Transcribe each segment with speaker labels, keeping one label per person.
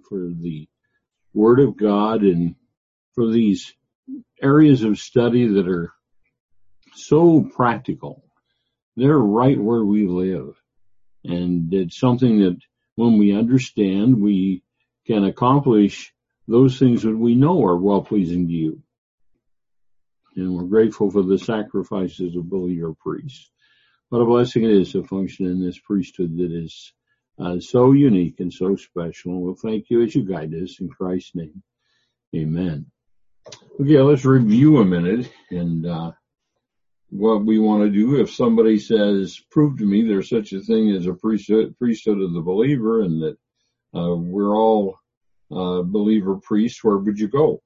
Speaker 1: for the Word of God and for these areas of study that are so practical. They're right where we live. And it's something that when we understand, we can accomplish those things that we know are well-pleasing to you. And we're grateful for the sacrifices of believer priests. What a blessing it is to function in this priesthood that is so unique and so special. We'll thank you as you guide us in Christ's name. Amen. Okay, let's review a minute and what we want to do. If somebody says, prove to me there's such a thing as a priesthood of the believer and that we're all believer priests, where would you go?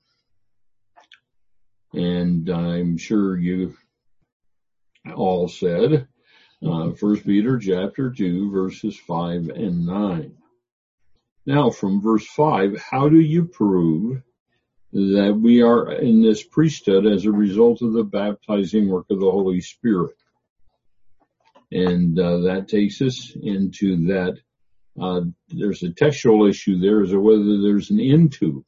Speaker 1: And I'm sure you all said 1 Peter chapter 2, verses 5 and 9. Now, from verse 5, how do you prove that we are in this priesthood as a result of the baptizing work of the Holy Spirit? And that takes us into that there's a textual issue there as to whether there's an into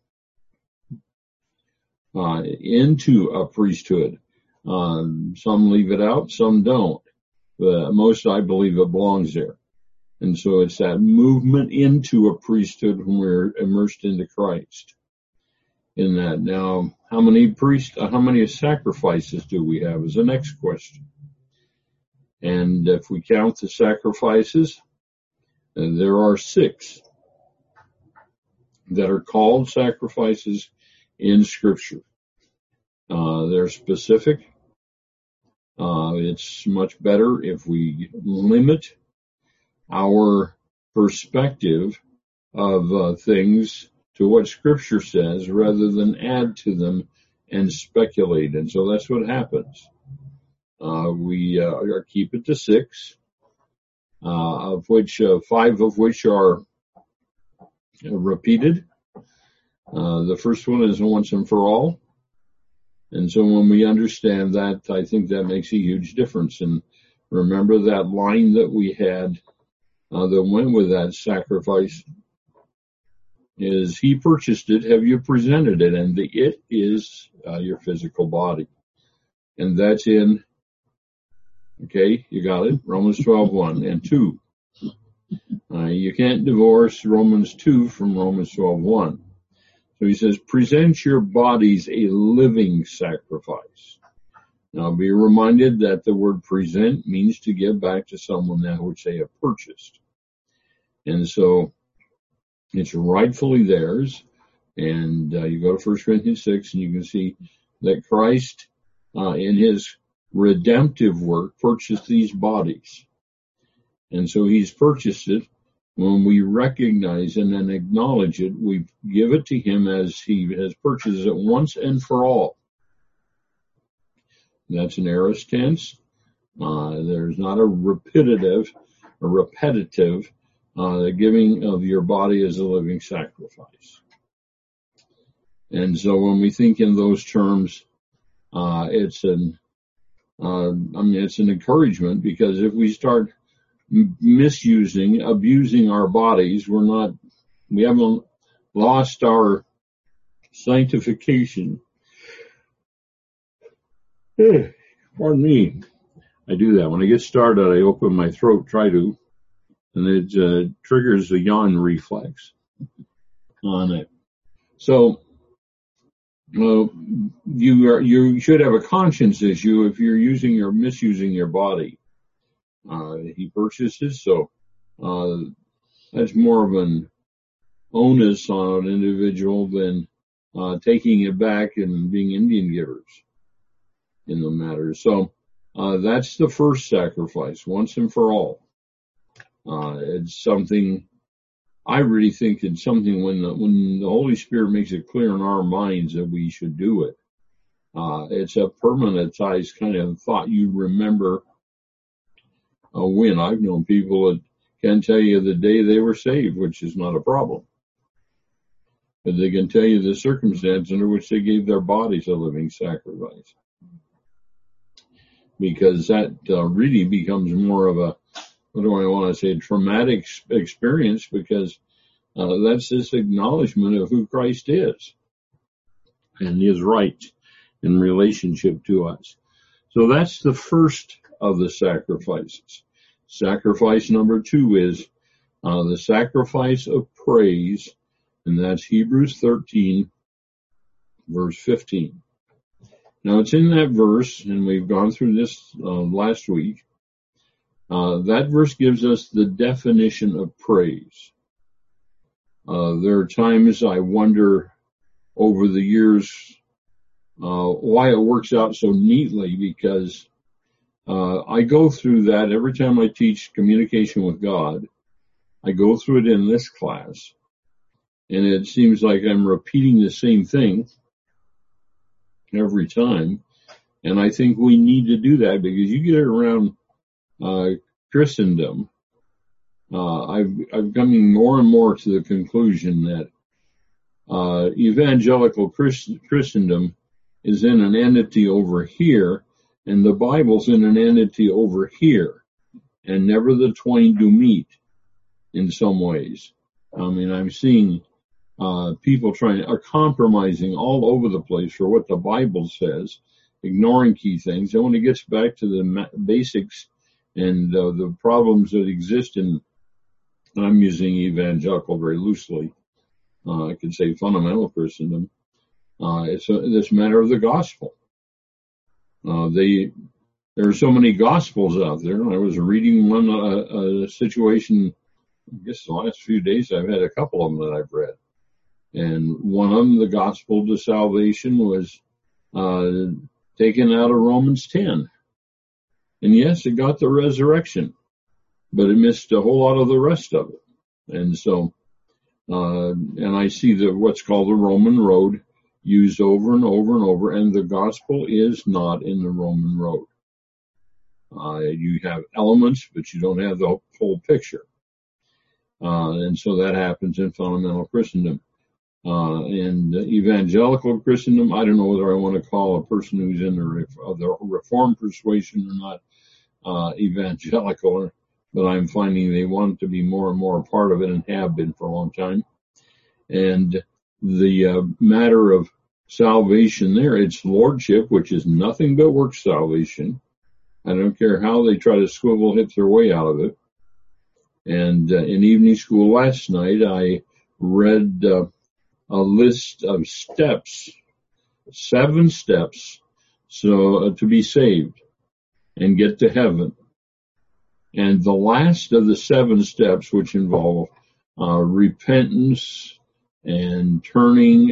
Speaker 1: a priesthood. Some leave it out, some don't. But most, I believe, it belongs there. And so it's that movement into a priesthood when we're immersed into Christ. In that, now, how many sacrifices do we have is the next question. And if we count the sacrifices, there are 6 that are called sacrifices in Scripture. They're specific. It's much better if we limit our perspective of things to what Scripture says rather than add to them and speculate. And so that's what happens. We keep it to 6, of which 5 of which are repeated. The first one is once and for all. And so when we understand that, I think that makes a huge difference. And remember that line that we had that went with that sacrifice is, He purchased it, have you presented it? And the it is your physical body. And that's in, okay, you got it, Romans 12:1 and 2. You can't divorce Romans 2 from Romans 12:1. So he says, present your bodies a living sacrifice. Now be reminded that the word present means to give back to someone that which they have purchased. And so it's rightfully theirs. And you go to 1 Corinthians 6 and you can see that Christ in his redemptive work purchased these bodies. And so he's purchased it. When we recognize and then acknowledge it, we give it to him as he has purchased it once and for all. That's an aorist tense. There's not a repetitive, the giving of your body as a living sacrifice. And so when we think in those terms, it's an encouragement, because if we start abusing our bodies, we haven't lost our sanctification. Pardon me. I do that. When I get started, I open my throat, and it triggers the yawn reflex on it. So, you should have a conscience issue if you're misusing your body. He purchases, so that's more of an onus on an individual than taking it back and being Indian givers in the matter. So that's the first sacrifice, once and for all. It's something, I really think it's something when the Holy Spirit makes it clear in our minds that we should do it. It's a permanentized kind of thought. You remember when. I've known people that can tell you the day they were saved, which is not a problem. But they can tell you the circumstance under which they gave their bodies a living sacrifice. Because that really becomes more of a, traumatic experience, because That's this acknowledgement of who Christ is and his right in relationship to us. So that's the first of the sacrifices. Sacrifice number 2 is the sacrifice of praise, and that's Hebrews 13, verse 15. Now it's in that verse, and we've gone through this last week. That verse gives us the definition of praise. There are times I wonder over the years why it works out so neatly, because I go through that every time I teach communication with God. I go through it in this class, and it seems like I'm repeating the same thing every time. And I think we need to do that, because you get around Christendom. I've come more and more to the conclusion that evangelical Christendom is in an entity over here, and the Bible's in an entity over here, and never the twain do meet in some ways. I mean, I'm seeing people are compromising all over the place for what the Bible says, ignoring key things. And when it gets back to the basics and the problems that exist in, I'm using evangelical very loosely, I could say fundamental Christendom, it's this matter of the gospel. There are so many gospels out there. I was reading one, a situation, I guess the last few days I've had a couple of them that I've read. And one of them, the gospel to salvation, was taken out of Romans 10. And yes, it got the resurrection, but it missed a whole lot of the rest of it. And so, and I see what's called the Roman road used over and over and over, and the gospel is not in the Roman road. You have elements, but you don't have the whole picture. And so that happens in fundamental Christendom. And evangelical Christendom, I don't know whether I want to call a person who's in the Reformed persuasion or not evangelical, but I'm finding they want to be more and more a part of it, and have been for a long time. And the matter of salvation there, it's lordship, which is nothing but work salvation. I don't care how they try to swivel hit their way out of it. And in evening school last night, I read a list of steps, 7 steps, so to be saved and get to heaven. And the last of the 7 steps, which involve repentance and turning,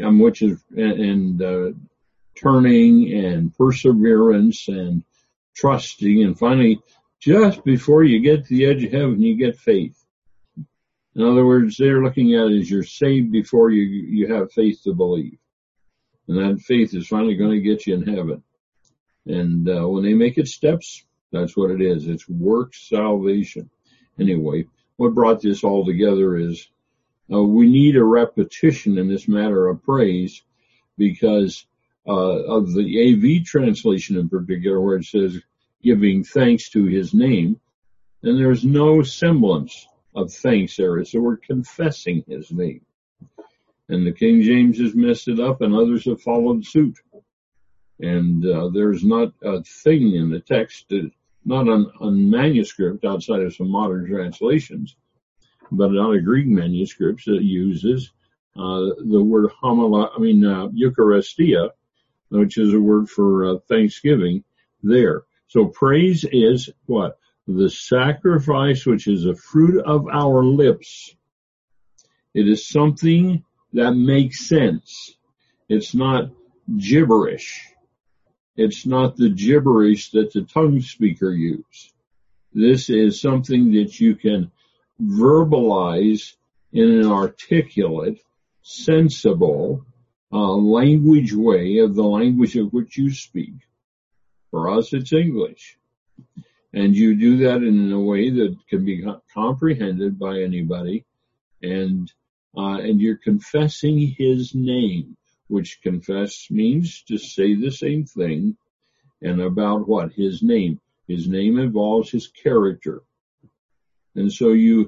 Speaker 1: turning and perseverance and trusting, and finally, just before you get to the edge of heaven, you get faith. In other words, they're looking at it as you're saved before you have faith to believe. And that faith is finally going to get you in heaven. And when they make it steps, that's what it is. It's work salvation. Anyway, what brought this all together is we need a repetition in this matter of praise, because of the AV translation in particular, where it says giving thanks to his name, and there's no semblance of thanks there. It's the word confessing his name. And the King James has messed it up, and others have followed suit. And there's not a thing in the text, not on manuscript outside of some modern translations, but on a Greek manuscript that uses the word Eucharistia, which is a word for thanksgiving there. So praise is what? The sacrifice which is a fruit of our lips. It is something that makes sense. It's not gibberish. It's not the gibberish that the tongue speaker uses. This is something that you can verbalize in an articulate, sensible, language way of the language of which you speak. For us, it's English. And you do that in a way that can be comprehended by anybody, and you're confessing his name, which confess means to say the same thing, and about what? His name. His name involves his character. And so you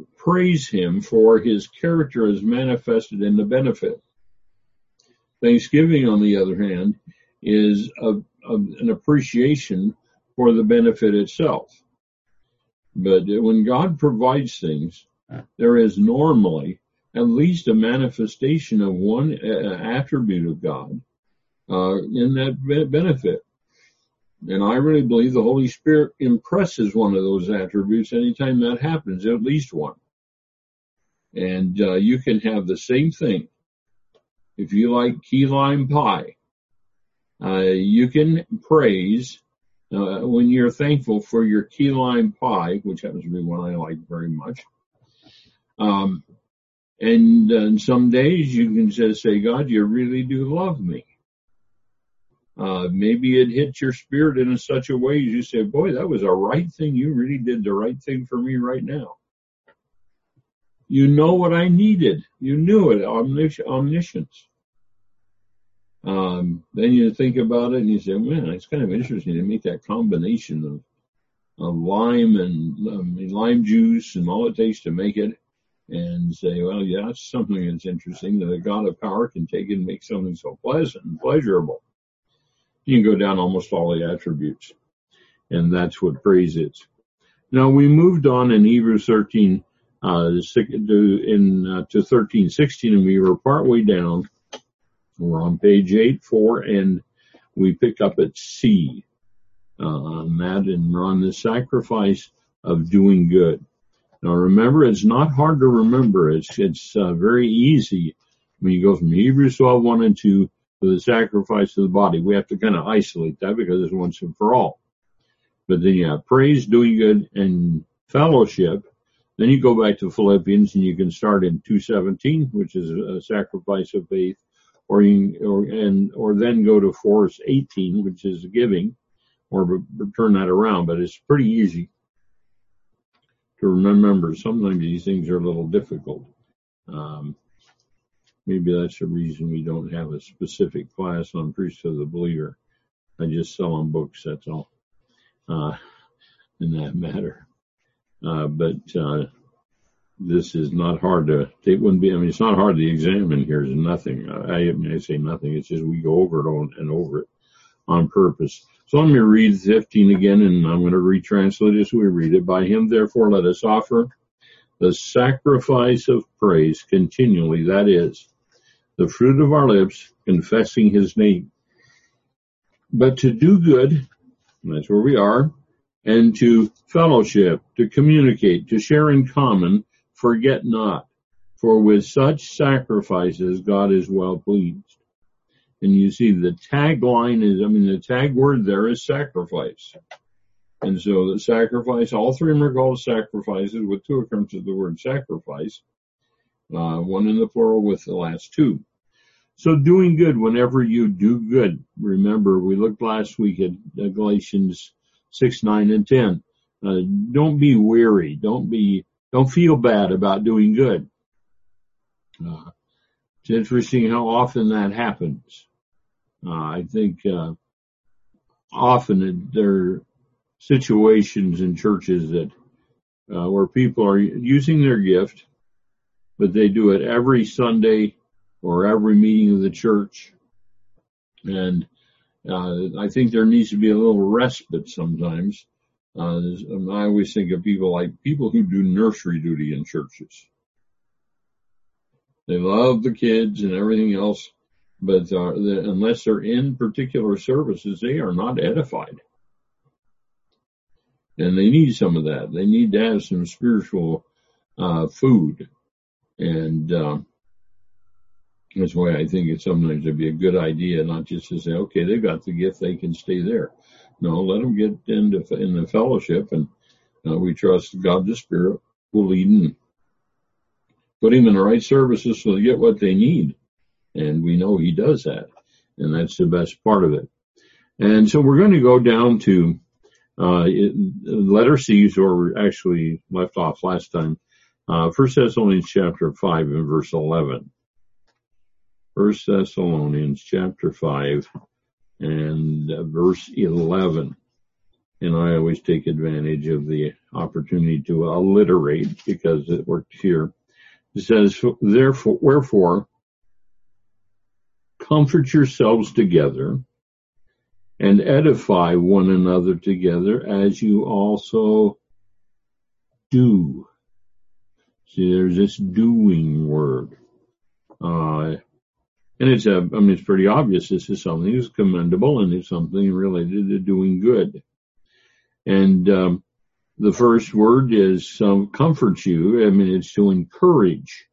Speaker 1: praise him for his character as manifested in the benefit. Thanksgiving, on the other hand, is an appreciation for the benefit itself. But when God provides things, there is normally at least a manifestation of one attribute of God in that benefit. And I really believe the Holy Spirit impresses one of those attributes anytime that happens, at least one. And you can have the same thing. If you like key lime pie, you can praise when you're thankful for your key lime pie, which happens to be one I like very much. And some days you can just say, God, you really do love me. Maybe it hits your spirit in such a way you say, boy, that was a right thing. You really did the right thing for me right now. You know what I needed. You knew it, omniscience. Then you think about it and you say, man, it's kind of interesting to make that combination of lime and lime juice and all it takes to make it, and say, well, yeah, that's something that's interesting, that a God of power can take it and make something so pleasant and pleasurable. You can go down almost all the attributes, and that's what praise is. Now, we moved on in Hebrews 13 to 13:16, and we were partway down. We're on page 8:4, and we pick up at C on that, and we're on the sacrifice of doing good. Now, remember, it's not hard to remember. It's very easy when you go from Hebrews 12:1 and 2 to the sacrifice of the body. We have to kind of isolate that because it's once and for all. But then you have praise, doing good, and fellowship. Then you go back to Philippians, and you can start in 2:17, which is a sacrifice of faith, or then go to 4:18, which is giving, or turn that around. But it's pretty easy to remember. Sometimes these things are a little difficult. Maybe that's the reason we don't have a specific class on priesthood of the believer. I just sell them books, that's all, in that matter. But this is not hard to, it wouldn't be, it's not hard to examine here. There's nothing. I say nothing. It's just we go over it and over it on purpose. So let me read 15 again, and I'm going to retranslate as we read it. By him, therefore, let us offer the sacrifice of praise continually, that is, the fruit of our lips, confessing his name. But to do good, and that's where we are, and to fellowship, to communicate, to share in common, forget not. For with such sacrifices, God is well pleased. And you see the tagline is, the tag word there is sacrifice. And so the sacrifice, all three of them are called sacrifices with two occurrences of the word sacrifice, one in the plural with the last two. So doing good whenever you do good. Remember, we looked last week at Galatians 6, 9, and 10. Don't be weary. Don't feel bad about doing good. It's interesting how often that happens. I think often there are situations in churches that where people are using their gift, but they do it every Sunday or every meeting of the church. And I think there needs to be a little respite sometimes. I always think of people like people who do nursery duty in churches. They love the kids and everything else, but unless they're in particular services, they are not edified. And they need some of that. They need to have some spiritual food. And that's why I think it's sometimes it'd be a good idea not just to say, okay, they've got the gift, they can stay there. No, let them get in the fellowship, and we trust God the Spirit will lead and put him in the right services so they get what they need. And we know he does that. And that's the best part of it. And so we're going to go down to letter C, where we actually left off last time. 1 Thessalonians chapter 5 and verse 11. 1 Thessalonians chapter 5 and verse 11. And I always take advantage of the opportunity to alliterate because it worked here. It says, therefore, wherefore, comfort yourselves together and edify one another together as you also do. See, there's this doing word. And it's pretty obvious this is something that's commendable and it's something related to doing good. And the first word is comfort you. I mean, it's to encourage.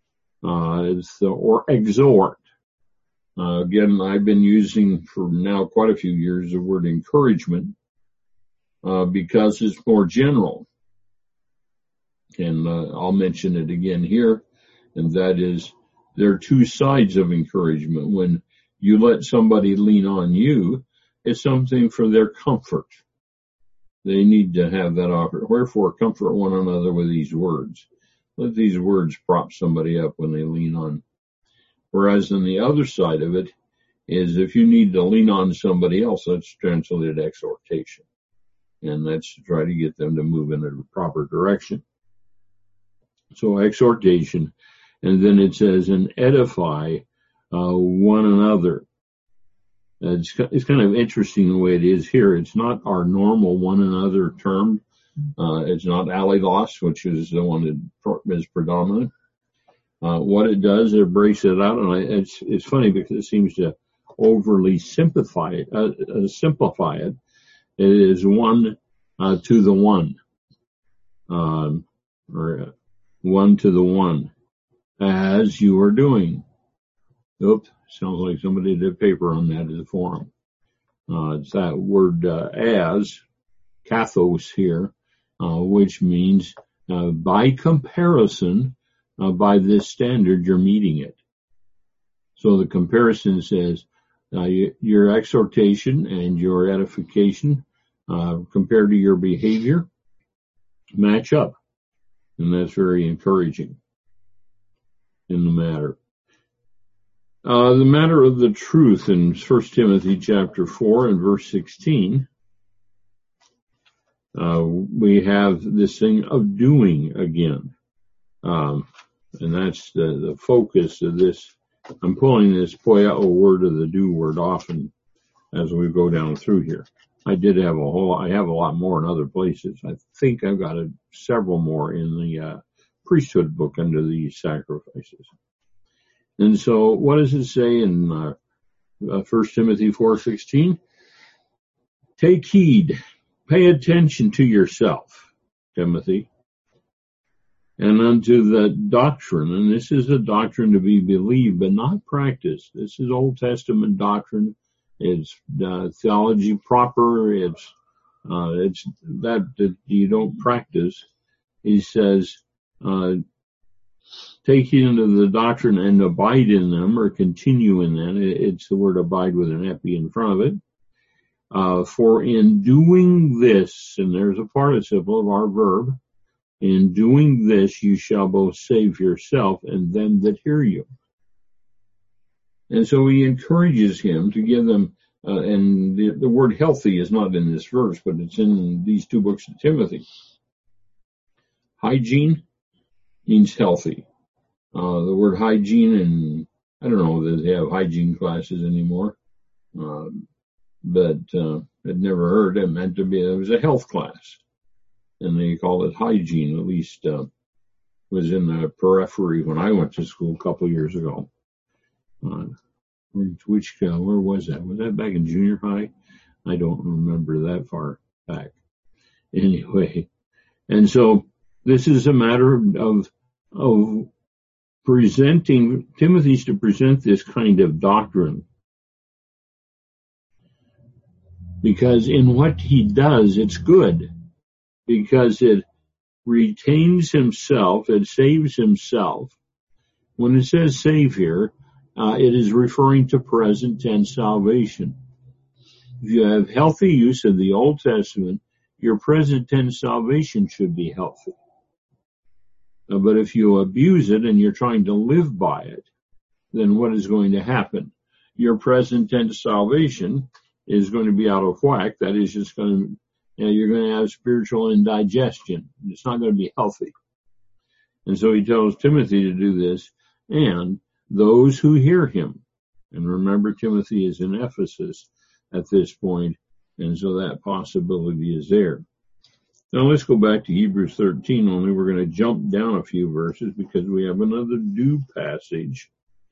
Speaker 1: Or exhort. Again, I've been using for now quite a few years the word encouragement because it's more general. And I'll mention it again here, and that is there are two sides of encouragement. When you let somebody lean on you, it's something for their comfort. They need to have that offer. Wherefore, comfort one another with these words. Let these words prop somebody up when they lean on. Whereas on the other side of it is if you need to lean on somebody else, that's translated exhortation. And that's to try to get them to move in a proper direction. So exhortation. And then it says, and edify one another. It's kind of interesting the way it is here. It's not our normal one another term. It's not allilos, which is the one that is predominant. What it does, it breaks it out, and it's funny because it seems to overly simplify it. It is one to the one, or one to the one, as you are doing. Oops, sounds like somebody did paper on that as a forum. It's that word as, kathos here, which means by comparison, by this standard, you're meeting it. So the comparison says your exhortation and your edification compared to your behavior match up. And that's very encouraging in the matter. The matter of the truth in 1 Timothy chapter 4 and verse 16, we have this thing of doing again. And that's the focus of this. I'm pulling this poiao word of the do word often as we go down through here. I have a lot more in other places. I think I've got several more in the priesthood book under these sacrifices. And so what does it say in 1 Timothy 4:16? Take heed, pay attention to yourself, Timothy, and unto the doctrine. And this is a doctrine to be believed, but not practiced. This is Old Testament doctrine. It's theology proper. It's that you don't practice. He says, take heed unto the doctrine and abide in them, or continue in them. It's the word abide with an epi in front of it. For in doing this, and there's a participle of our verb, in doing this you shall both save yourself and them that hear you. And so he encourages him to give them, and the word healthy is not in this verse, but it's in these two books of Timothy. Hygiene means healthy. The word hygiene, and I don't know that they have hygiene classes anymore, but I'd never heard it meant to be, it was a health class. And they call it hygiene, at least was in the periphery when I went to school a couple of years ago. Where was that? Was that back in junior high? I don't remember that far back. Anyway, and so this is a matter of presenting, Timothy's to present this kind of doctrine. Because in what he does, it's good. Because it retains himself, it saves himself. When it says save here, it is referring to present tense salvation. If you have healthy use of the Old Testament, your present tense salvation should be healthy. But if you abuse it and you're trying to live by it, then what is going to happen? Your present tense salvation is going to be out of whack. That is just going you're going to have spiritual indigestion. It's not going to be healthy. And so he tells Timothy to do this, and those who hear him. And remember, Timothy is in Ephesus at this point, and so that possibility is there. Now let's go back to Hebrews 13, only we're going to jump down a few verses because we have another do passage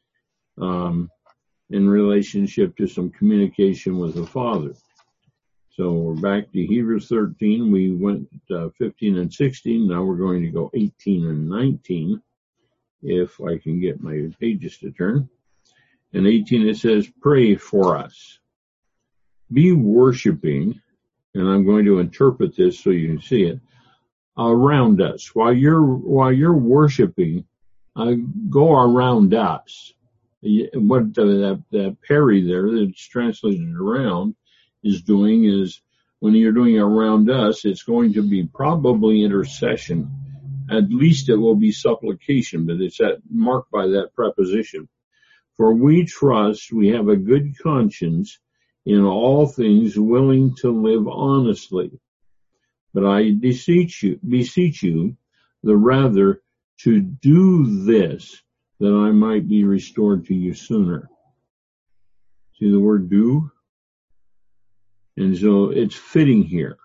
Speaker 1: in relationship to some communication with the Father. So we're back to Hebrews 13. We went 15 and 16. Now we're going to go 18 and 19, if I can get my pages to turn. In 18 it says, pray for us. Be worshiping, and I'm going to interpret this so you can see it, around us. While you're worshiping, go around us. What that Perry there that's translated around is doing is, when you're doing around us, it's going to be probably intercession. At least it will be supplication, but it's marked by that preposition. For we trust we have a good conscience in all things, willing to live honestly. But I beseech you, the rather to do this, that I might be restored to you sooner. See the word do? And so it's fitting here.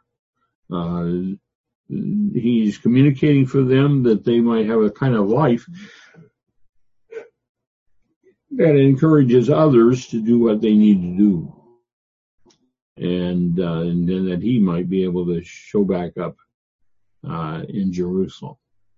Speaker 1: He's communicating for them that they might have a kind of life that encourages others to do what they need to do. And then that he might be able to show back up in Jerusalem.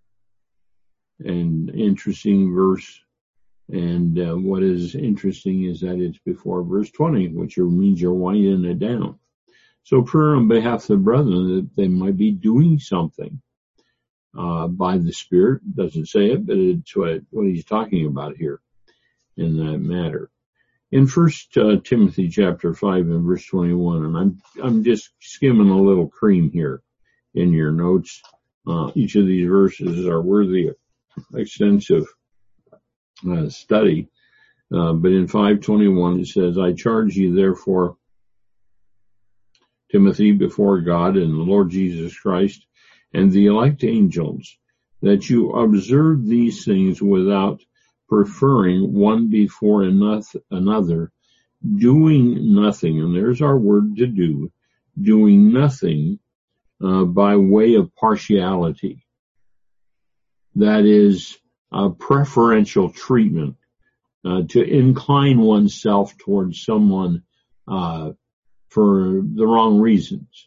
Speaker 1: And interesting verse. And what is interesting is that it's before verse 20, which means you're winding it down. So prayer on behalf of the brethren that they might be doing something by the Spirit. Doesn't say it, but it's what he's talking about here in that matter. In 1 Timothy chapter 5 and verse 21, and I'm just skimming a little cream here in your notes. Each of these verses are worthy of extensive study. But in 5:21 it says, I charge you therefore, Timothy, before God and the Lord Jesus Christ and the elect angels, that you observe these things without preferring one before another, doing nothing, and there's our word to do, doing nothing by way of partiality. That is preferential treatment, to incline oneself towards someone for the wrong reasons.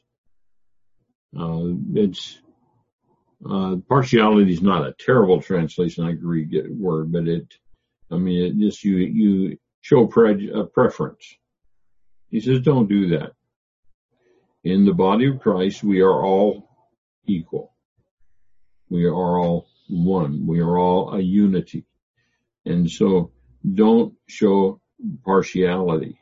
Speaker 1: Partiality is not a terrible translation, I agree, word, but it just, you show a preference. He says, don't do that. In the body of Christ, we are all equal. We are all one. We are all a unity. And so don't show partiality.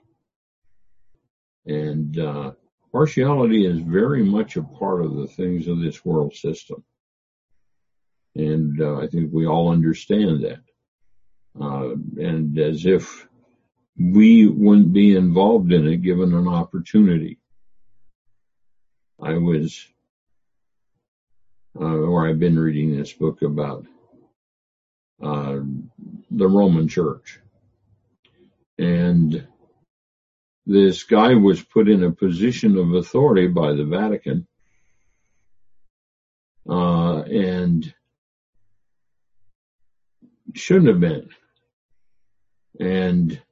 Speaker 1: And partiality is very much a part of the things of this world system. And I think we all understand that. And as if we wouldn't be involved in it given an opportunity. I've been reading this book about the Roman Church. And this guy was put in a position of authority by the Vatican, and shouldn't have been. And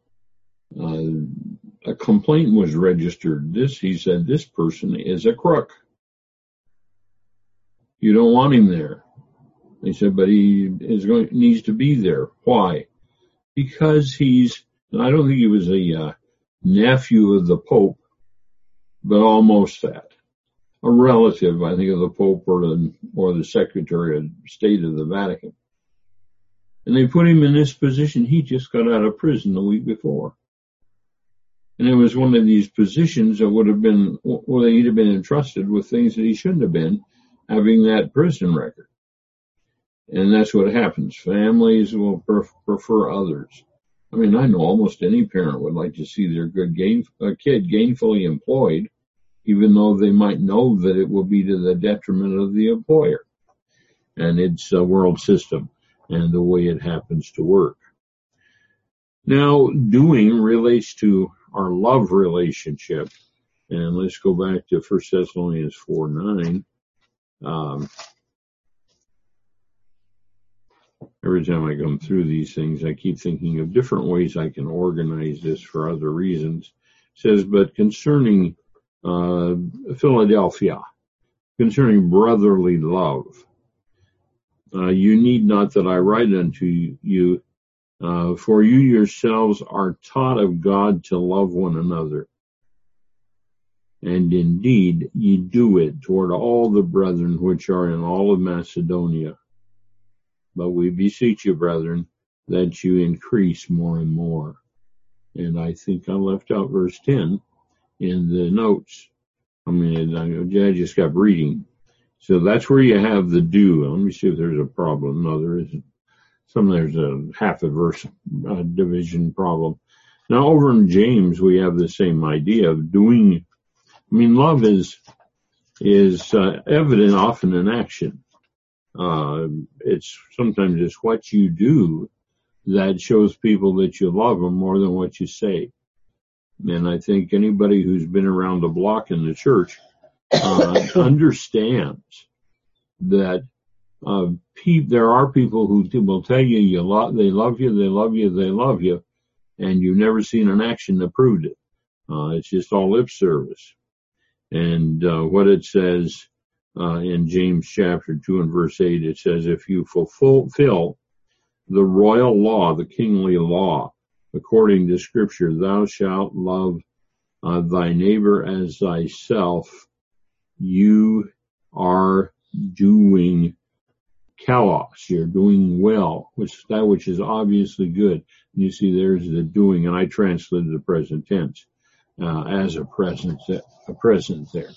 Speaker 1: a complaint was registered. He said, this person is a crook. You don't want him there. He said, but he needs to be there. Why? Because and I don't think he was a nephew of the Pope, but almost that. A relative, I think, of the Pope or the Secretary of State of the Vatican. And they put him in this position. He just got out of prison the week before. And it was one of these positions that would have been, well, he'd have been entrusted with things that he shouldn't have been, having that prison record. And that's what happens. Families will prefer others. I know almost any parent would like to see their good kid gainfully employed, even though they might know that it will be to the detriment of the employer and its world system and the way it happens to work. Now, doing relates to our love relationship. And let's go back to 1 Thessalonians 4:9. Every time I come through these things, I keep thinking of different ways I can organize this for other reasons. It says, but concerning Philadelphia, concerning brotherly love, you need not that I write unto you, for you yourselves are taught of God to love one another. And indeed, ye do it toward all the brethren which are in all of Macedonia. But we beseech you, brethren, that you increase more and more. And I think I left out verse 10 in the notes. I just kept reading. So that's where you have the do. Let me see if there's a problem. No, there isn't. There's a half a verse division problem. Now over in James, we have the same idea of doing. Love is evident often in action. Sometimes it's what you do that shows people that you love them more than what you say. And I think anybody who's been around the block in the church understands that there are people who will tell you they love you, and you've never seen an action that proved it. It's just all lip service. And what it says in James chapter 2 and verse 8, it says, if you fulfill the royal law, the kingly law, according to Scripture, thou shalt love thy neighbor as thyself, you are doing kalos, you're doing well, which is obviously good. And you see there's the doing, and I translated the present tense as a present there.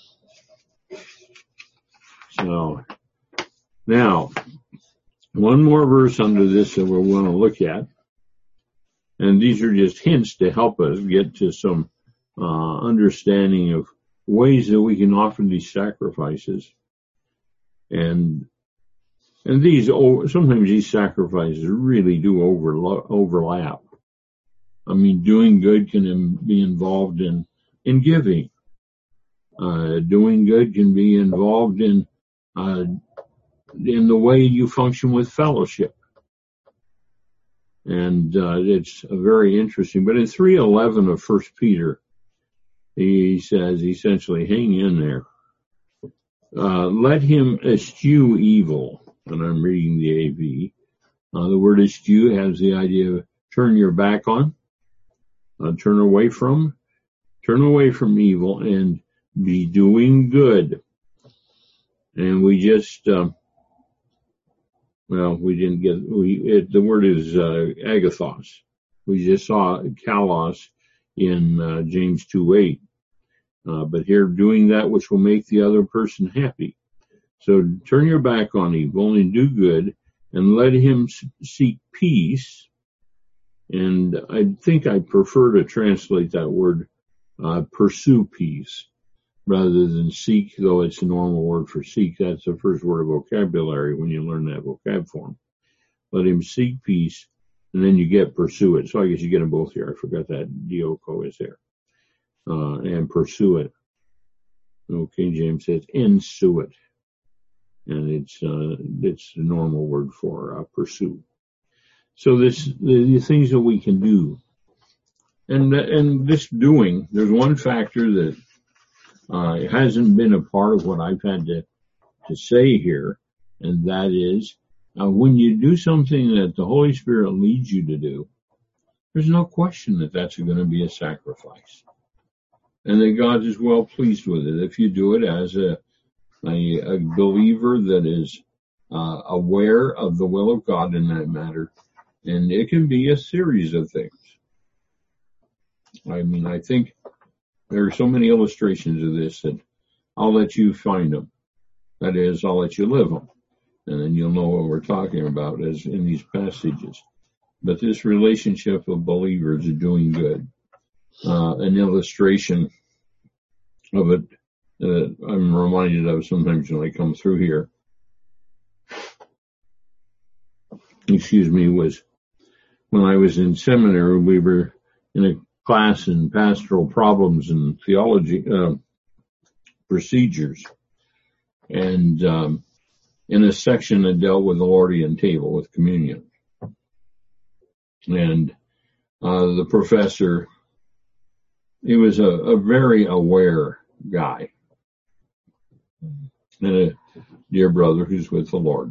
Speaker 1: So now, one more verse under this that we'll want to look at, and these are just hints to help us get to some understanding of ways that we can offer these sacrifices. And sometimes these sacrifices really do overlap. Doing good can be involved in giving. Doing good can be involved in the way you function with fellowship. And it's very interesting. But in 3:11 of 1 Peter, he says essentially, hang in there. Let him eschew evil. And I'm reading the AV. The word eschew has the idea of turn your back on, turn away from evil and be doing good. And we just, the word is agathos. We just saw kalos in James 2:8. But here, doing that which will make the other person happy. So turn your back on evil and do good, and let him seek peace. And I think I prefer to translate that word pursue peace rather than seek, though it's a normal word for seek. That's the first word of vocabulary when you learn that vocab form. Let him seek peace, and then you get pursue it. So I guess you get them both here. I forgot that dioko is there. And pursue it. Okay, James says ensue it. And it's the normal word for pursue. So the things that we can do. And this doing, there's one factor that hasn't been a part of what I've had to say here, and that is when you do something that the Holy Spirit leads you to do, there's no question that that's going to be a sacrifice, and that God is well pleased with it if you do it as a believer that is aware of the will of God in that matter, and it can be a series of things. I think there are so many illustrations of this that I'll let you find them. That is, I'll let you live them. And then you'll know what we're talking about as in these passages. But this relationship of believers doing good, an illustration of it I'm reminded of sometimes when I come through here, was when I was in seminary, we were in a class in pastoral problems and theology procedures, and in a section that dealt with the Lordian table, with communion. And the professor, he was a very aware guy, and a dear brother who's with the Lord.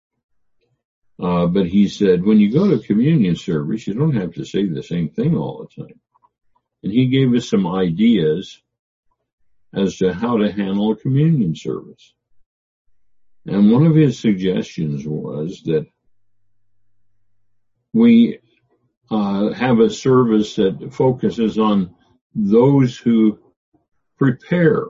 Speaker 1: But he said, when you go to communion service, you don't have to say the same thing all the time. And he gave us some ideas as to how to handle a communion service. And one of his suggestions was that we have a service that focuses on those who prepare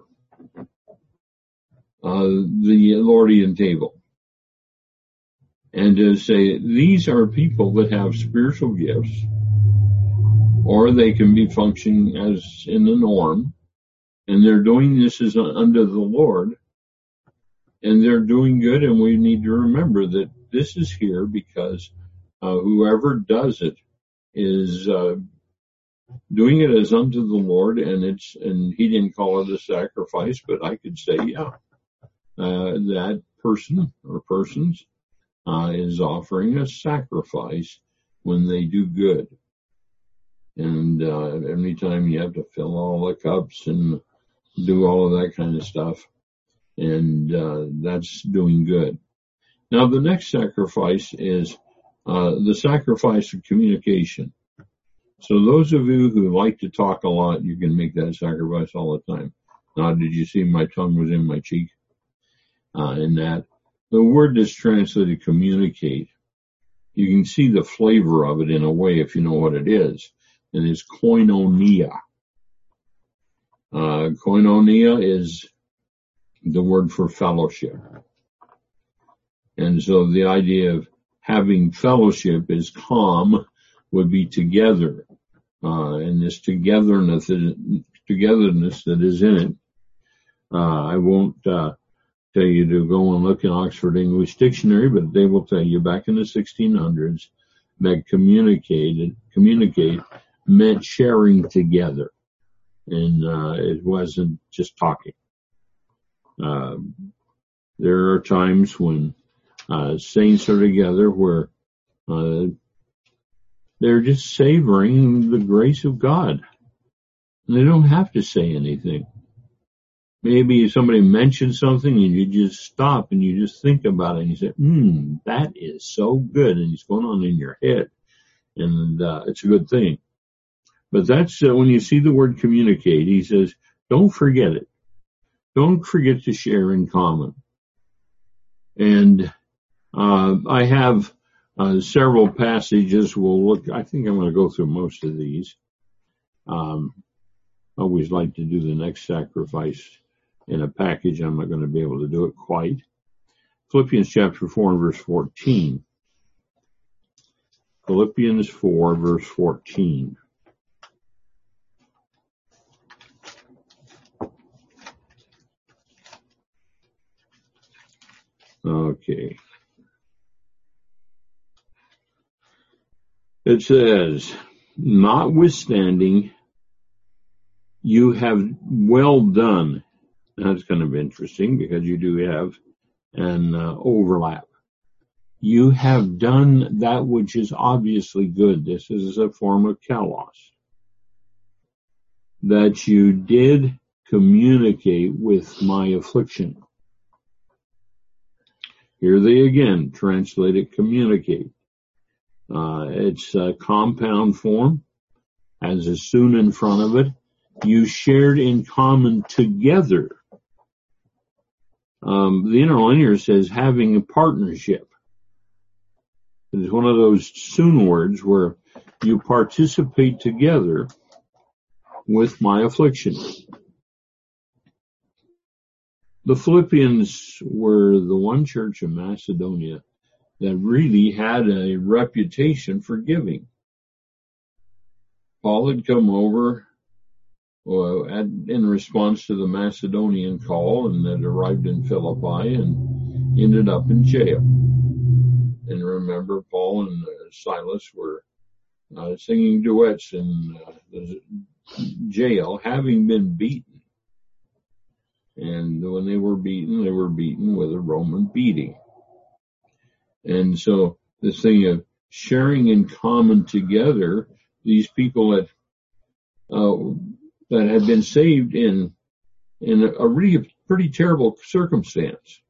Speaker 1: the Lordian table. And to say, these are people that have spiritual gifts, or they can be functioning as in the norm, and they're doing this as under the Lord, and they're doing good, and we need to remember that this is here because whoever does it is doing it as unto the Lord, and he didn't call it a sacrifice, but I could say, that person or persons is offering a sacrifice when they do good. And anytime you have to fill all the cups and do all of that kind of stuff, and that's doing good. Now, the next sacrifice is the sacrifice of communication. So those of you who like to talk a lot, you can make that sacrifice all the time. Now, did you see my tongue was in my cheek? In that, the word that's translated communicate, you can see the flavor of it in a way if you know what it is. And it's koinonia. Koinonia is the word for fellowship. And so the idea of having fellowship is would be together. And this togetherness that is in it. I won't tell you to go and look in Oxford English Dictionary, but they will tell you back in the 1600s that communicate meant sharing together. And it wasn't just talking. There are times when saints are together where they're just savoring the grace of God. And they don't have to say anything. Maybe somebody mentions something and you just stop and you just think about it and you say, that is so good, and it's going on in your head. And it's a good thing. But that's when you see the word communicate, he says, don't forget it. Don't forget to share in common. And I have several passages. I think I'm going to go through most of these. I always like to do the next sacrifice in a package. I'm not going to be able to do it quite. Philippians chapter 4 and verse 14. Philippians 4 verse 14. Okay. It says, notwithstanding, you have well done. That's kind of interesting because you do have an overlap. You have done that which is obviously good. This is a form of kalos. That you did communicate with my affliction. Here they again translate it communicate. It's a compound form, has a soon in front of it. You shared in common together. The interlinear says having a partnership. It's one of those soon words where you participate together with my affliction. The Philippians were the one church in Macedonia that really had a reputation for giving. Paul had come over in response to the Macedonian call, and that arrived in Philippi and ended up in jail. And remember, Paul and Silas were singing duets in the jail, having been beaten. And when they were beaten with a Roman beating. And so this thing of sharing in common together, these people that had been saved in a really pretty terrible circumstance.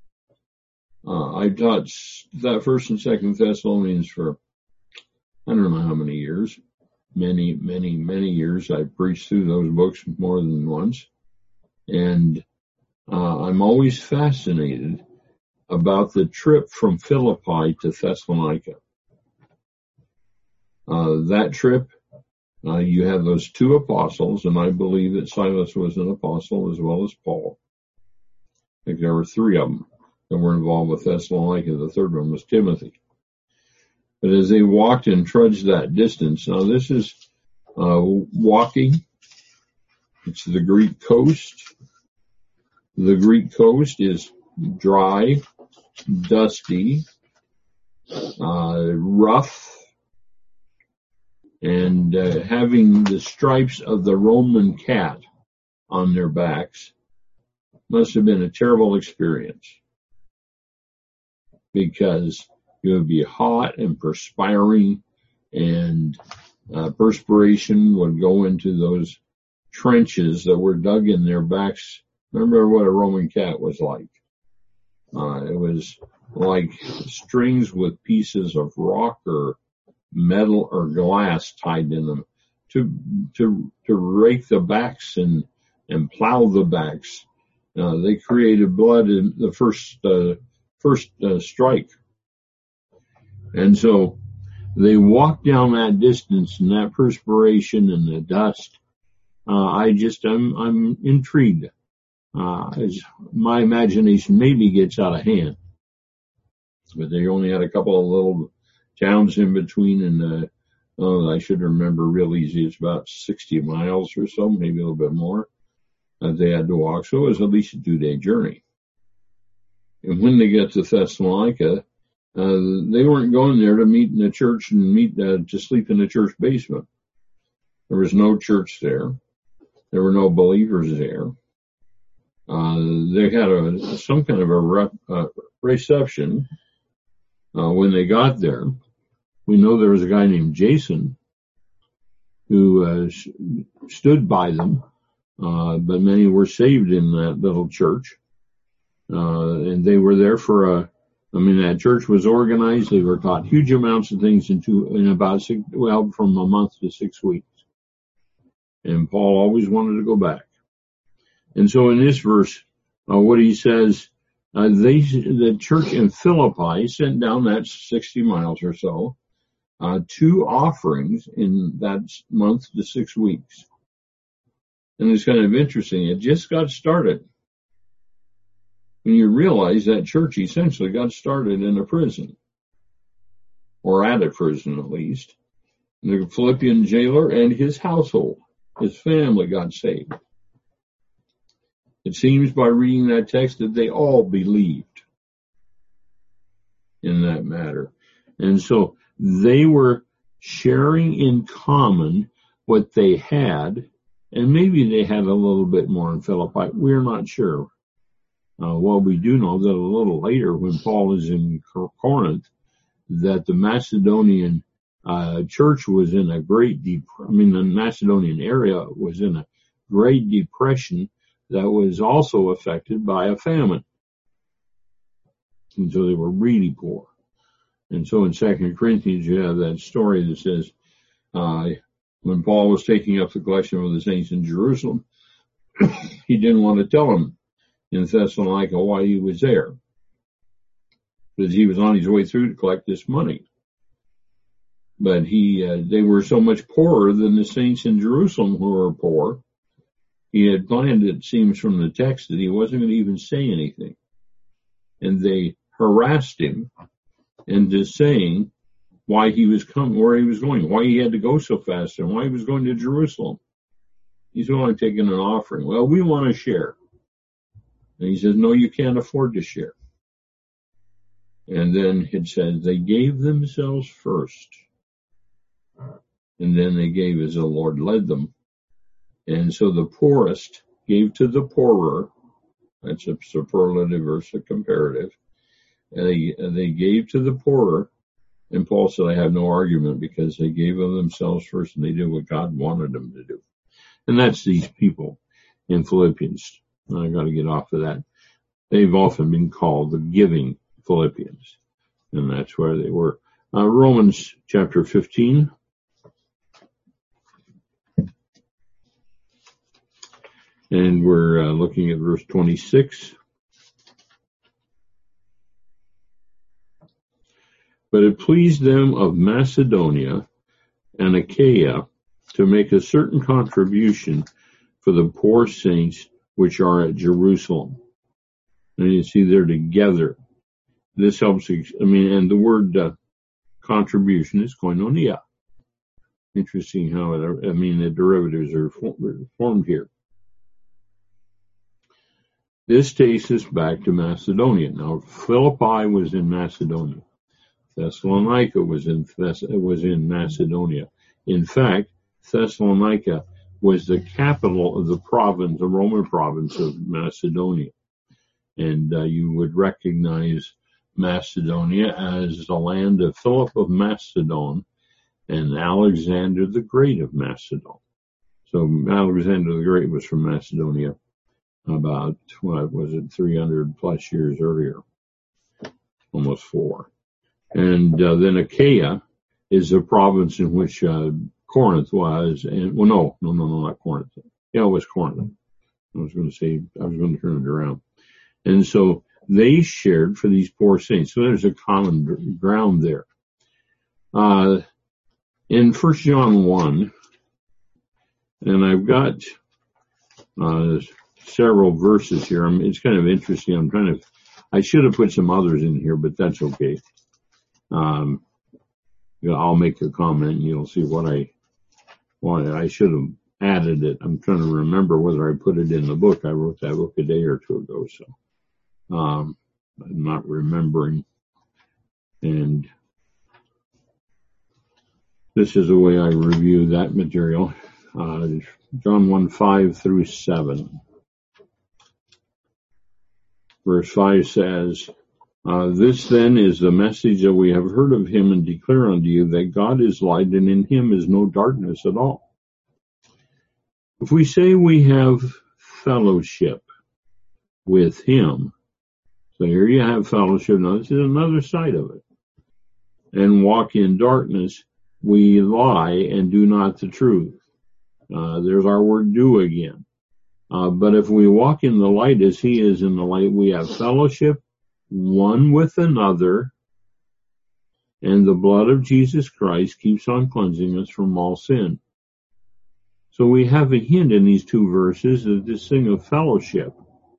Speaker 1: I taught that 1st and 2nd Thessalonians for I don't know how many years, many years. I've preached through those books more than once, and I'm always fascinated about the trip from Philippi to Thessalonica. That trip, you have those two apostles, and I believe that Silas was an apostle as well as Paul. I think there were 3 of them that were involved with Thessalonica. The third one was Timothy. But as they walked and trudged that distance, now this is walking. It's the Greek coast. The Greek coast is dry, dusty, rough, and having the stripes of the Roman cat on their backs must have been a terrible experience, because you would be hot and perspiring, and perspiration would go into those trenches that were dug in their backs. Remember what a Roman cat was like. It was like strings with pieces of rock or metal or glass tied in them to rake the backs and plow the backs. They created blood in the first strike. And so they walked down that distance in that perspiration and the dust. I'm intrigued. As my imagination maybe gets out of hand. But they only had a couple of little towns in between, and I should remember real easy. It's about 60 miles or so, maybe a little bit more, that they had to walk. So it was at least a 2-day journey. And when they get to Thessalonica, they weren't going there to meet in the church and to sleep in the church basement. There was no church there. There were no believers there. They had some kind of a reception when they got there. We know there was a guy named Jason who stood by them, but many were saved in that little church. And they were there that church was organized. They were taught huge amounts of things in about from a month to 6 weeks. And Paul always wanted to go back. And so in this verse, what he says, the church in Philippi sent down that 60 miles or so, 2 offerings in that month to 6 weeks. And it's kind of interesting. It just got started. When you realize that church essentially got started in a prison, or at a prison at least. The Philippian jailer and his household, his family got saved. It seems by reading that text that they all believed in that matter. And so they were sharing in common what they had, and maybe they had a little bit more in Philippi. We're not sure. Well, we do know that a little later, when Paul is in Corinth, that the Macedonian church was in the Macedonian area was in a great depression that was also affected by a famine. And so they were really poor. And so in 2 Corinthians, you have that story that says, when Paul was taking up the collection of the saints in Jerusalem, he didn't want to tell them in Thessalonica why he was there, because he was on his way through to collect this money. But they were so much poorer than the saints in Jerusalem who were poor. He had planned, it seems from the text, that he wasn't going to even say anything. And they harassed him into saying why he was where he was going, why he had to go so fast, and why he was going to Jerusalem. He's only taking an offering. Well, we want to share. And he says, no, you can't afford to share. And then it says they gave themselves first. And then they gave as the Lord led them. And so the poorest gave to the poorer. That's a superlative versus a comparative. And they gave to the poorer. And Paul said, I have no argument because they gave of themselves first and they did what God wanted them to do. And that's these people in Philippians. I got to get off of that. They've often been called the giving Philippians. And that's where they were. Romans chapter 15. And we're looking at verse 26. But it pleased them of Macedonia and Achaia to make a certain contribution for the poor saints which are at Jerusalem. And you see they're together. This helps, and the word contribution is koinonia. Interesting how the derivatives are formed here. This takes us back to Macedonia. Now, Philippi was in Macedonia. Thessalonica was in Macedonia. In fact, Thessalonica was the capital of the province, the Roman province of Macedonia. And you would recognize Macedonia as the land of Philip of Macedon and Alexander the Great of Macedon. So Alexander the Great was from Macedonia about, 300 plus years earlier, almost 4. And then Achaia is the province in which Corinth was, and not Corinth. Yeah, it was Corinth. I was going to turn it around. And so they shared for these poor saints. So there's a common ground there. In 1 John 1, and I've got several verses here. It's kind of interesting. I should have put some others in here, but that's okay. I'll make a comment and you'll see why I should have added it. I'm trying to remember whether I put it in the book. I wrote that book a day or two ago, so I'm not remembering. And this is the way I review that material. John 1:5-7. Verse 5 says, this then is the message that we have heard of him and declare unto you that God is light and in him is no darkness at all. If we say we have fellowship with him, so here you have fellowship, now this is another side of it, and walk in darkness, we lie and do not the truth. There's our word do again. But if we walk in the light as he is in the light, we have fellowship one with another, and the blood of Jesus Christ keeps on cleansing us from all sin. So we have a hint in these two verses that this thing of fellowship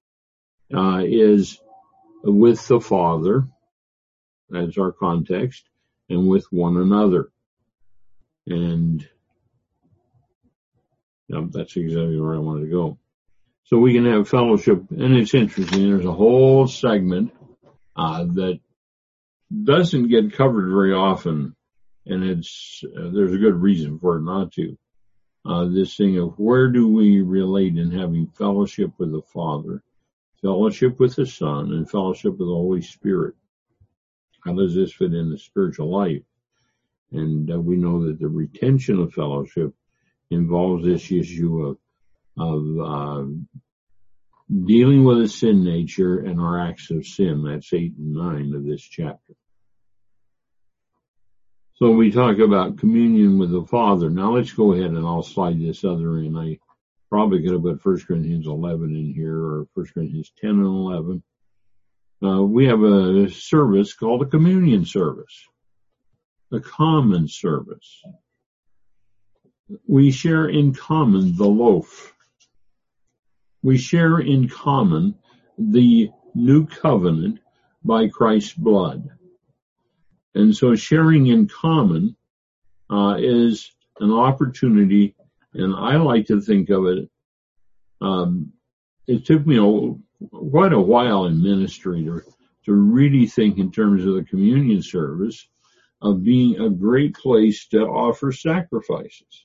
Speaker 1: is with the Father, that's our context, and with one another. And that's exactly where I wanted to go. So we can have fellowship, and it's interesting. There's a whole segment that doesn't get covered very often, and there's a good reason for it not to. This thing of where do we relate in having fellowship with the Father, fellowship with the Son, and fellowship with the Holy Spirit? How does this fit in the spiritual life? And we know that the retention of fellowship involves this issue of dealing with a sin nature and our acts of sin. That's 8 and 9 of this chapter. So we talk about communion with the Father. Now let's go ahead and I'll slide this other in. I probably could have put 1 Corinthians 11 in here or 1 Corinthians 10 and 11. We have a service called a communion service, a common service. We share in common the loaf. We share in common the new covenant by Christ's blood. And so sharing in common is an opportunity And I like to think of it, it took me quite a while in ministry to really think in terms of the communion service of being a great place to offer sacrifices.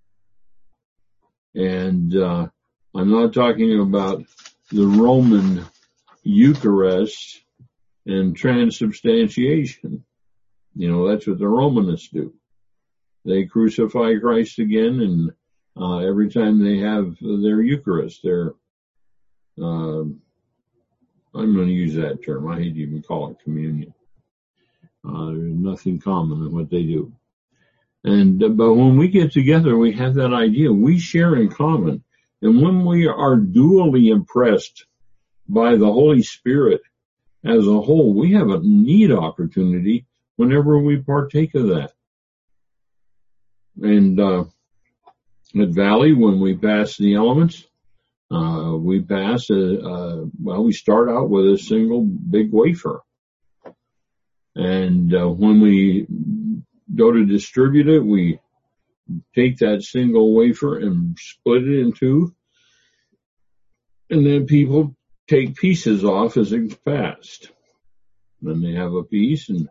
Speaker 1: And I'm not talking about the Roman Eucharist and transubstantiation. That's what the Romanists do. They crucify Christ again, and every time they have their Eucharist, I'm going to use that term. I hate to even call it communion. There's nothing common in what they do. But when we get together, we have that idea. We share in common. And when we are duly impressed by the Holy Spirit as a whole, we have a neat opportunity whenever we partake of that. And at Valley, when we pass the elements, we start out with a single big wafer. And when we go to distribute it, we take that single wafer and split it in two. And then people take pieces off as it's passed. Then they have a piece, and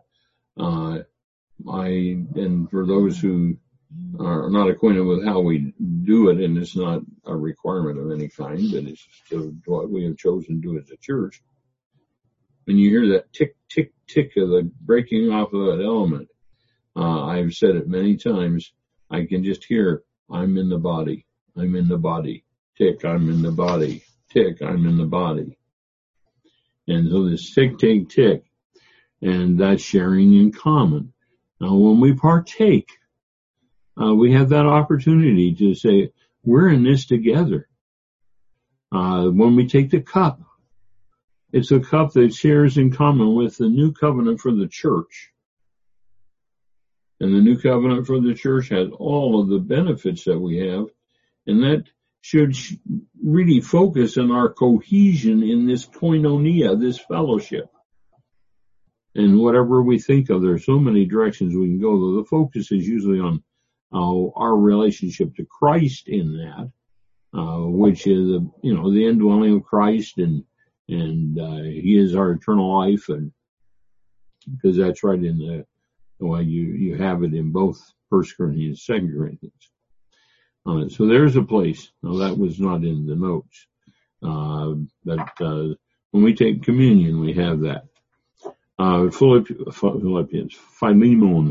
Speaker 1: for those who are not acquainted with how we do it, and it's not a requirement of any kind, but it's just what we have chosen to do as a church. When you hear that tick, tick, tick of the breaking off of that element, I've said it many times, I can just hear, I'm in the body, I'm in the body, tick, I'm in the body, tick, I'm in the body. And so this tick, tick, tick, and that's sharing in common. Now when we partake, we have that opportunity to say, we're in this together. When we take the cup, it's a cup that shares in common with the new covenant for the church. And the new covenant for the church has all of the benefits that we have, and that should really focus on our cohesion in this koinonia, this fellowship. And whatever we think of, there's so many directions we can go. The focus is usually on our relationship to Christ in that, which is the indwelling of Christ, and He is our eternal life, and because that's right in the way you have it in both 1 Corinthians, 2 Corinthians. So there's a place. Now that was not in the notes, but when we take communion, we have that. Philippians, Philemon.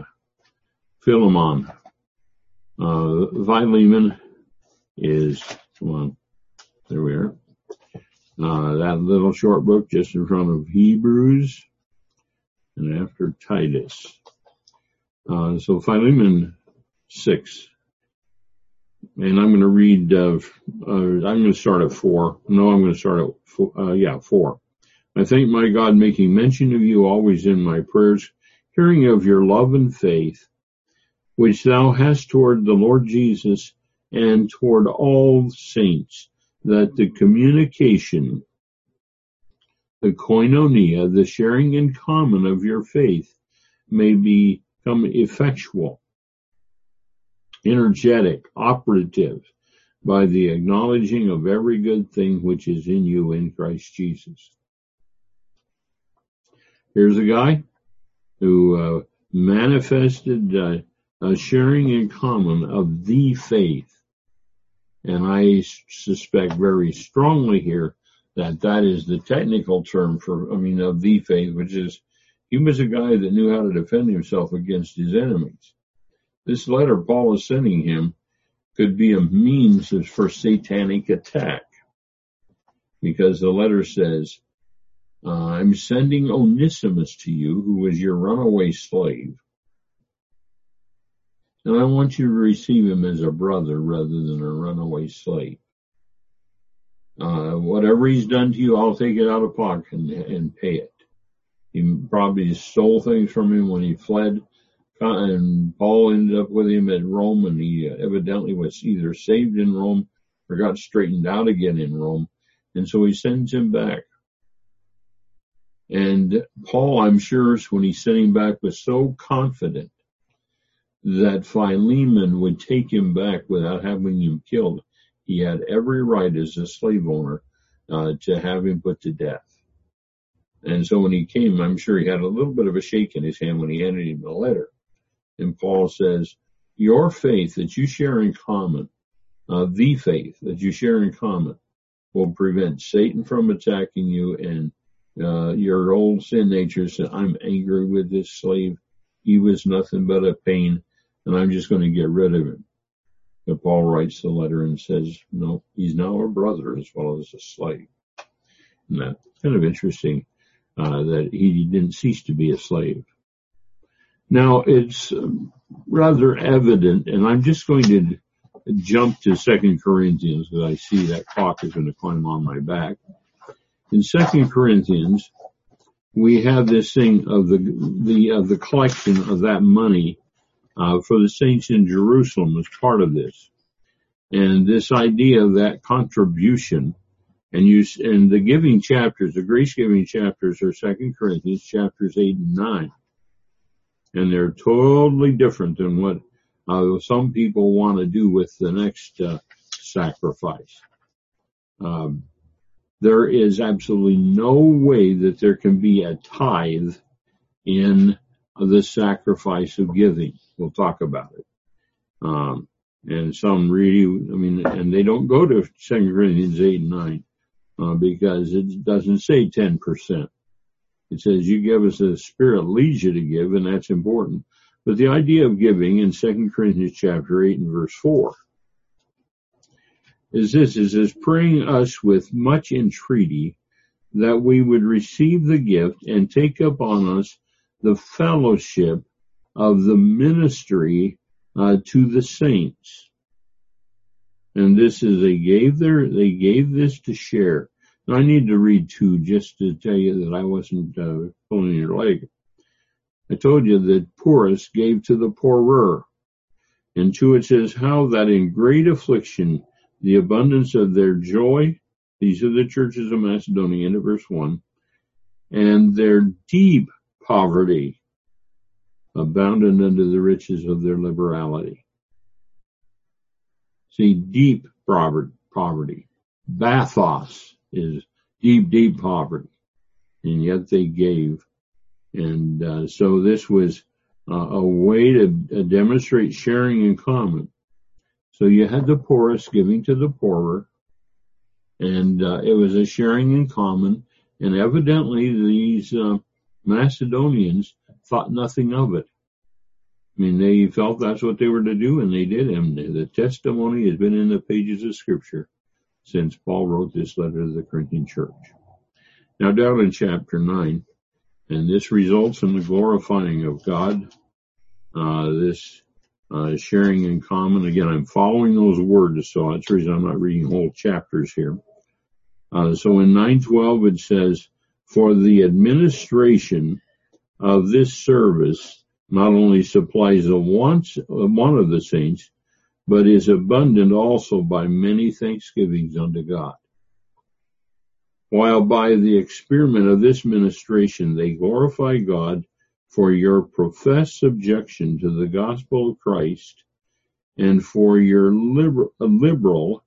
Speaker 1: Philemon is, come on, there we are. That little short book just in front of Hebrews and after Titus. So Philemon 6. And I'm going to read, I'm going to start at 4. No, I'm going to start at 4. I thank my God, making mention of you always in my prayers, hearing of your love and faith, which thou hast toward the Lord Jesus and toward all saints, that the communication, the koinonia, the sharing in common of your faith, may become effectual, energetic, operative, by the acknowledging of every good thing which is in you in Christ Jesus. Here's a guy who manifested a sharing in common of the faith. And I suspect very strongly here that is the technical term of the faith, which is he was a guy that knew how to defend himself against his enemies. This letter Paul is sending him could be a means for satanic attack, because the letter says, I'm sending Onesimus to you, who is your runaway slave, and I want you to receive him as a brother rather than a runaway slave. Whatever he's done to you, I'll take it out of pocket and pay it. He probably stole things from him when he fled, and Paul ended up with him at Rome, and he evidently was either saved in Rome or got straightened out again in Rome, and so he sends him back. And Paul, I'm sure, when he sent him back, was so confident that Philemon would take him back without having him killed. He had every right as a slave owner to have him put to death. And so when he came, I'm sure he had a little bit of a shake in his hand when he handed him the letter. And Paul says, your faith that you share in common, the faith that you share in common, will prevent Satan from attacking you, and your old sin nature said, I'm angry with this slave. He was nothing but a pain, and I'm just going to get rid of him. But Paul writes the letter and says, no, he's now a brother as well as a slave. And that's kind of interesting that he didn't cease to be a slave. Now, it's rather evident, and I'm just going to jump to 2 Corinthians because I see that clock is going to climb on my back. In 2 Corinthians, we have this thing of the collection of that money for the saints in Jerusalem as part of this. And this idea of that contribution, and the giving chapters, the grace giving chapters are 2 Corinthians chapters 8 and 9. And they're totally different than what some people want to do with the next sacrifice. There is absolutely no way that there can be a tithe in the sacrifice of giving. We'll talk about it. And some really, and they don't go to 2 Corinthians 8 and 9 because it doesn't say 10%. It says you give as the Spirit leads you to give, and that's important. But the idea of giving in 2 Corinthians chapter 8 and verse 4 is this, praying us with much entreaty that we would receive the gift and take upon us the fellowship of the ministry to the saints. And this is, they gave this to share. Now, I need to read 2 just to tell you that I wasn't pulling your leg. I told you that poorest gave to the poorer. And 2, it says, how that in great affliction, the abundance of their joy, these are the churches of Macedonia, into verse 1, and their deep poverty abounded unto the riches of their liberality. See, deep poverty. Bathos is deep, deep poverty. And yet they gave. And so this was a way to demonstrate sharing in common. So you had the poorest giving to the poorer, and it was a sharing in common, and evidently these Macedonians thought nothing of it. I mean, they felt that's what they were to do, and they did, and the testimony has been in the pages of Scripture since Paul wrote this letter to the Corinthian church. Now down in chapter 9, and this results in the glorifying of God, this sharing in common. Again, I'm following those words, so that's the reason I'm not reading whole chapters here. So in 9:12 it says, for the administration of this service not only supplies the wants of one of the saints, but is abundant also by many thanksgivings unto God. While by the experiment of this ministration they glorify God for your professed subjection to the gospel of Christ, and for your liberal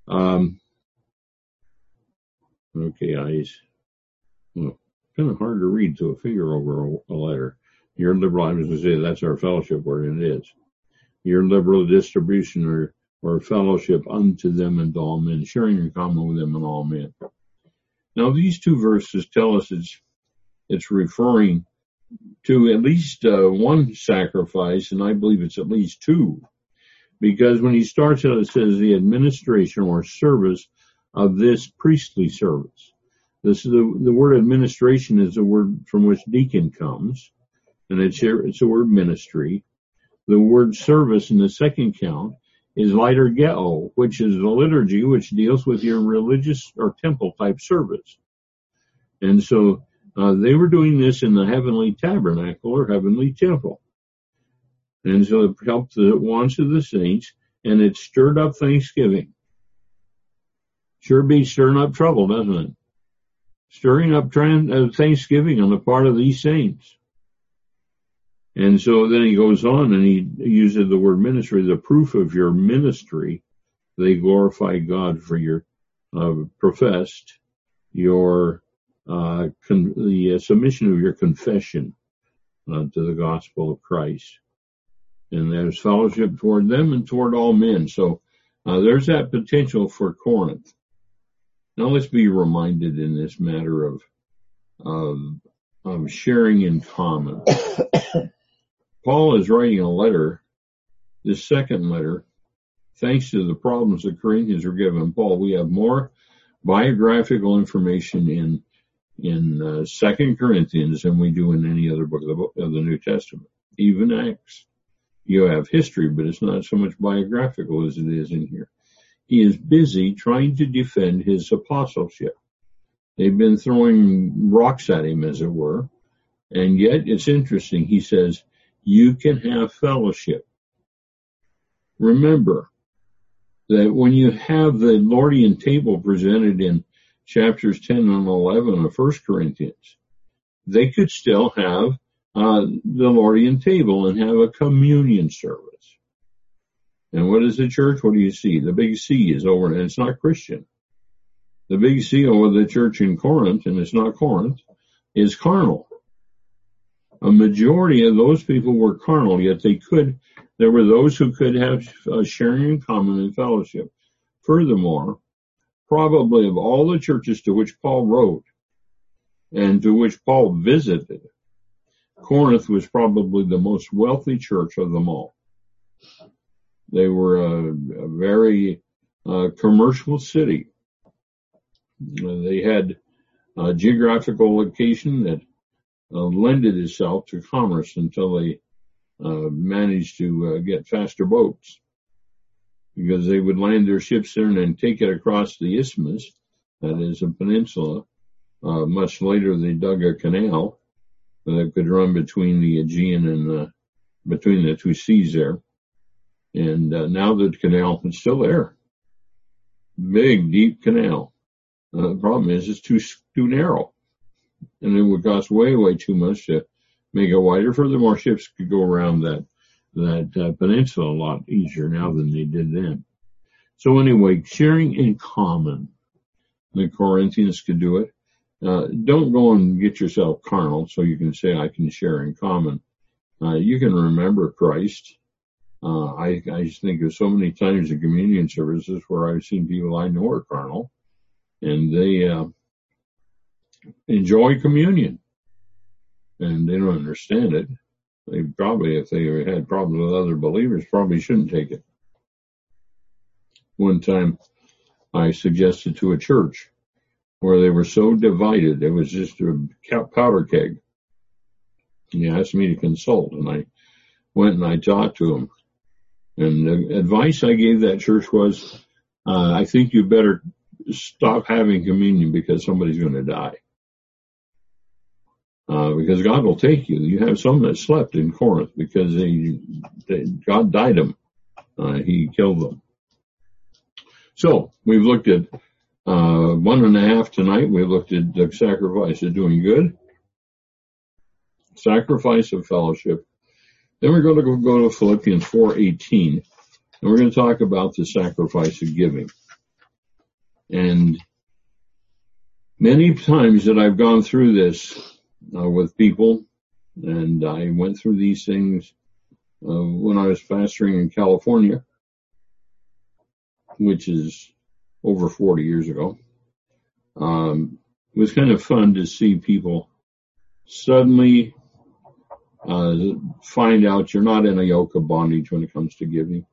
Speaker 1: kind of hard to read to a finger over a letter. Your liberal, I was going to say that's our fellowship word, and it is. Your liberal distribution or fellowship unto them and to all men, sharing in common with them and all men. Now these 2 verses tell us it's referring to at least one sacrifice, and I believe it's at least 2. Because when he starts out, it says the administration or service of this priestly service. This is the word administration is the word from which deacon comes, and it's the word ministry. The word service in the second count is liturgeo, which is the liturgy which deals with your religious or temple type service. And so they were doing this in the heavenly tabernacle or heavenly temple. And so it helped the wants of the saints, and it stirred up thanksgiving. Sure beats stirring up trouble, doesn't it? Stirring up thanksgiving on the part of these saints. And so then he goes on and he uses the word ministry, the proof of your ministry. They glorify God for your professed, your the submission of your confession to the gospel of Christ. And there's fellowship toward them and toward all men. So there's that potential for Corinth. Now let's be reminded in this matter of sharing in common. Paul is writing a letter, this second letter, thanks to the problems the Corinthians were given Paul. We have more biographical information in 2 Corinthians than we do in any other book of the New Testament, even Acts. You have history, but it's not so much biographical as it is in here. He is busy trying to defend his apostleship. They've been throwing rocks at him, as it were, and yet it's interesting. He says, you can have fellowship. Remember that when you have the Lordian table presented in chapters 10 and 11 of 1 Corinthians, they could still have the Lordian table and have a communion service. And what is the church? What do you see? The big C is over, and it's not Christian. The big C over the church in Corinth, and it's not Corinth, is carnal. A majority of those people were carnal, yet there were those who could have sharing in common and fellowship. Furthermore, probably of all the churches to which Paul wrote and to which Paul visited, Corinth was probably the most wealthy church of them all. They were a very commercial city. They had a geographical location that lended itself to commerce until they managed to get faster boats, because they would land their ships there and then take it across the isthmus, that is a peninsula. Much later they dug a canal that could run between the Aegean and between the two seas there. And now the canal is still there. Big, deep canal. The problem is it's too narrow. And it would cost way, way too much to make it wider. Furthermore, ships could go around that peninsula a lot easier now than they did then. So anyway, sharing in common. The Corinthians could do it. Don't go and get yourself carnal so you can say, I can share in common. You can remember Christ. I just think of so many times in communion services where I've seen people I know are carnal, and they enjoy communion, and they don't understand it. They probably, if they had problems with other believers, probably shouldn't take it. One time I suggested to a church where they were so divided, it was just a powder keg. He asked me to consult, and I went and I talked to him. And the advice I gave that church was, I think you better stop having communion because somebody's going to die. Because God will take you. You have some that slept in Corinth because God died them. He killed them. So we've looked at 1.5 tonight. We looked at the sacrifice of doing good, sacrifice of fellowship. Then we're going to go to Philippians 4:18, and we're going to talk about the sacrifice of giving. And many times that I've gone through this with people, and I went through these things when I was pastoring in California, which is over 40 years ago. It was kind of fun to see people suddenly find out you're not in a yoke of bondage when it comes to giving.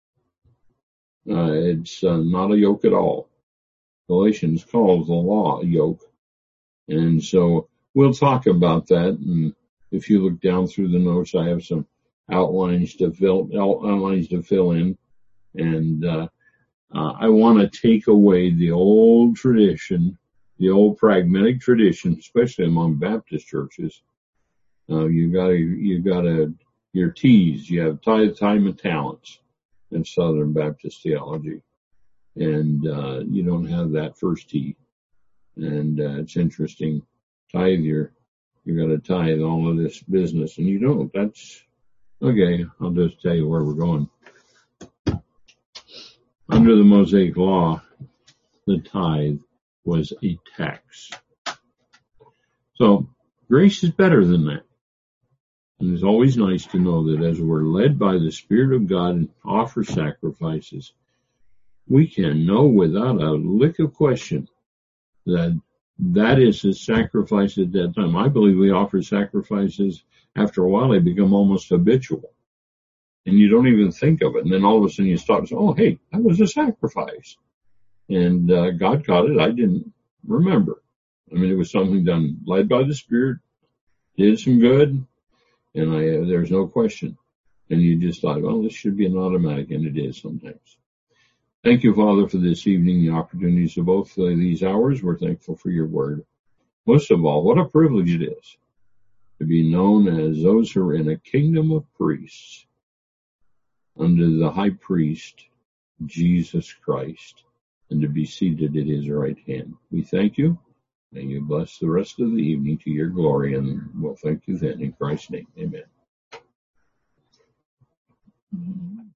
Speaker 1: It's not a yoke at all. Galatians calls the law a yoke. And so we'll talk about that. And if you look down through the notes, I have some outlines to fill in. And I want to take away the old tradition, the old pragmatic tradition, especially among Baptist churches. You got your T's. You have tithe, time, and talents in Southern Baptist theology, and you don't have that first T. And it's interesting. Tithe your You got to tithe all of this business, and you don't. That's okay. I'll just tell you where we're going. Under the Mosaic law, the tithe was a tax. So grace is better than that. And it's always nice to know that as we're led by the Spirit of God and offer sacrifices, we can know without a lick of question that that is a sacrifice at that time. I believe we offer sacrifices, after a while they become almost habitual. And you don't even think of it. And then all of a sudden you stop and say, oh, hey, that was a sacrifice. And God caught it. I didn't remember. I mean, it was something done, led by the Spirit, did some good, and there's no question. And you just thought, well, this should be an automatic, and it is sometimes. Thank you, Father, for this evening, the opportunities of both these hours. We're thankful for your word. Most of all, what a privilege it is to be known as those who are in a kingdom of priests under the high priest, Jesus Christ, and to be seated at his right hand. We thank you. May you bless the rest of the evening to your glory, and we'll thank you then in Christ's name. Amen.